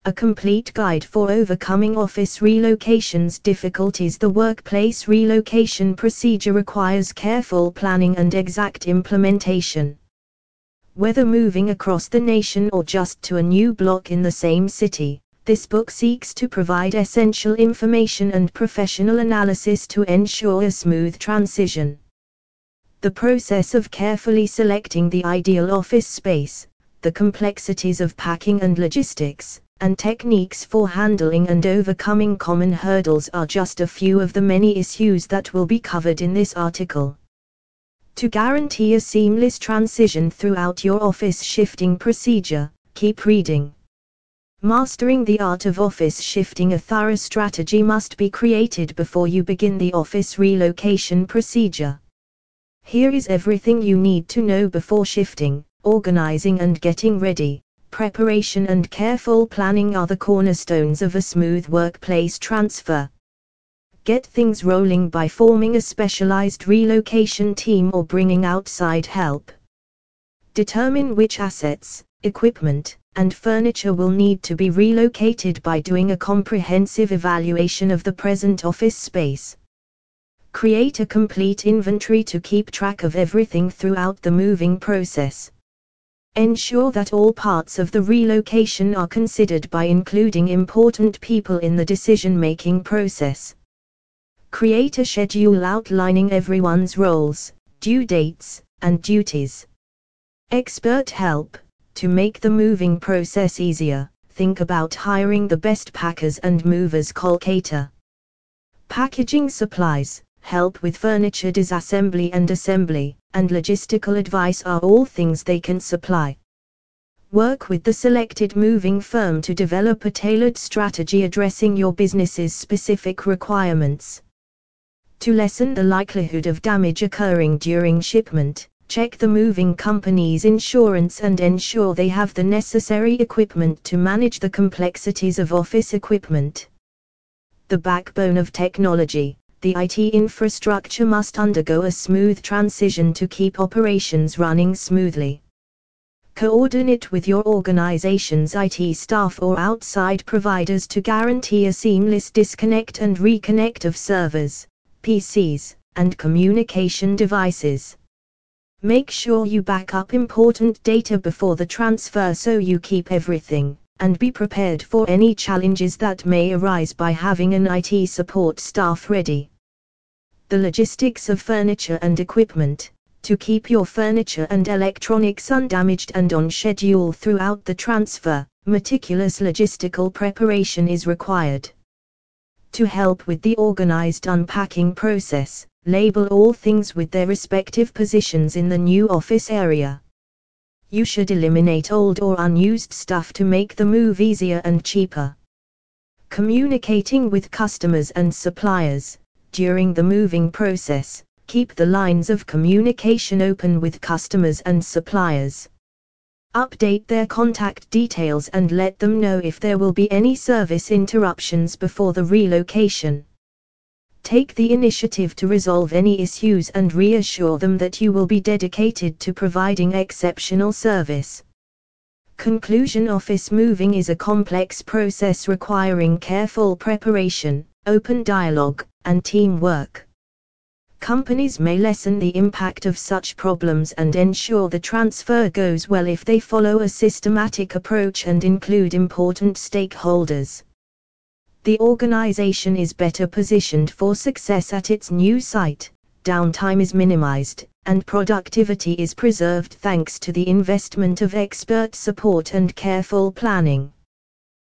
a complete guide for overcoming office relocation's difficulties. The workplace relocation procedure requires careful planning and exact implementation. Whether moving across the nation or just to a new block in the same city, this book seeks to provide essential information and professional analysis to ensure a smooth transition. The process of carefully selecting the ideal office space, the complexities of packing and logistics, and techniques for handling and overcoming common hurdles are just a few of the many issues that will be covered in this article. To guarantee a seamless transition throughout your office shifting procedure, keep reading. Mastering the art of office shifting. A thorough strategy must be created before you begin the office relocation procedure. Here is everything you need to know before shifting. Organizing and getting ready. Preparation and careful planning are the cornerstones of a smooth workplace transfer. Get things rolling by forming a specialized relocation team or bringing outside help. Determine which assets, equipment, and furniture will need to be relocated by doing a comprehensive evaluation of the present office space. Create a complete inventory to keep track of everything throughout the moving process. Ensure that all parts of the relocation are considered by including important people in the decision-making process. Create a schedule outlining everyone's roles, due dates, and duties. Expert help. To make the moving process easier, think about hiring the best packers and movers. Call Cater. Packaging supplies, help with furniture disassembly and assembly, and logistical advice are all things they can supply. Work with the selected moving firm to develop a tailored strategy addressing your business's specific requirements. To lessen the likelihood of damage occurring during shipment, check the moving company's insurance and ensure they have the necessary equipment to manage the complexities of office equipment. The backbone of technology, the IT infrastructure must undergo a smooth transition to keep operations running smoothly. Coordinate with your organization's IT staff or outside providers to guarantee a seamless disconnect and reconnect of servers, PCs, and communication devices. Make sure you back up important data before the transfer so you keep everything, and be prepared for any challenges that may arise by having an IT support staff ready. The logistics of furniture and equipment. To keep your furniture and electronics undamaged and on schedule throughout the transfer, meticulous logistical preparation is required. To help with the organized unpacking process, label all things with their respective positions in the new office area. You should eliminate old or unused stuff to make the move easier and cheaper. Communicating with customers and suppliers. During the moving process, keep the lines of communication open with customers and suppliers. Update their contact details and let them know if there will be any service interruptions before the relocation. Take the initiative to resolve any issues and reassure them that you will be dedicated to providing exceptional service. Conclusion. Office moving is a complex process requiring careful preparation, open dialogue, and teamwork. Companies may lessen the impact of such problems and ensure the transfer goes well if they follow a systematic approach and include important stakeholders. The organization is better positioned for success at its new site, downtime is minimized, and productivity is preserved thanks to the investment of expert support and careful planning.